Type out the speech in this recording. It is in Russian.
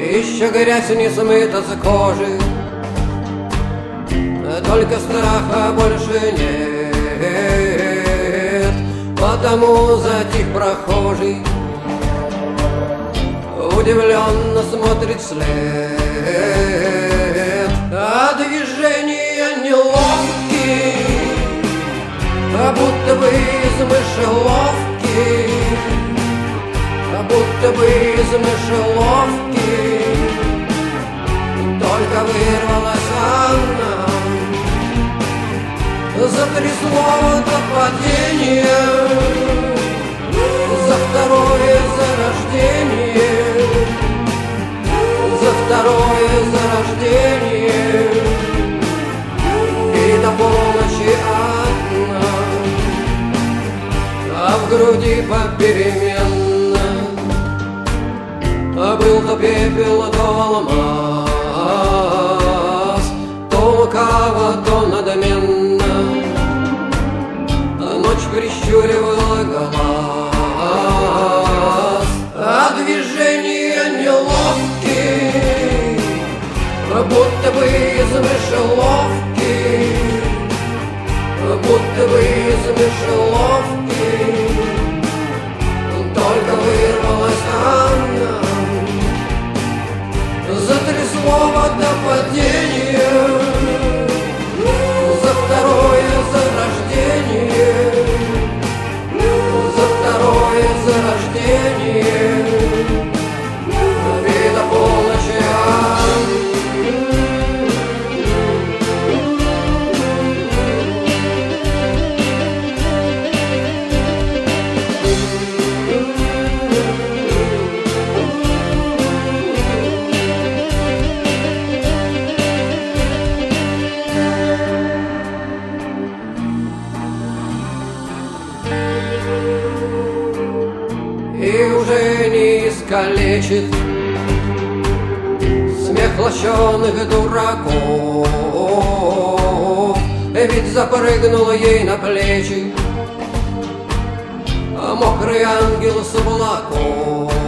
Еще грязь не смыта с кожи, только страха больше нет. Потому затих прохожий, удивленно смотрит вслед. А движения неловкие, будто бы из мышеловки, будто бы из мышеловки. Только вырвалась она, затрясло до падения, за второе зарождение, за второе зарождение. И до полночи одна, а в груди попеременно был то пепел, то алмаз, то лукаво, то надменно ночь прищуривала глаз. А движения неловкие, будто бы из мышеловки, будто бы из мышеловки. Только вырвалась она, затрясло до падения, за второе зарождение, за второе зарождение. И до полночи и уже не искалечит смех лощеных дураков, ведь запрыгнул ей на плечи мокрый ангел с облаков.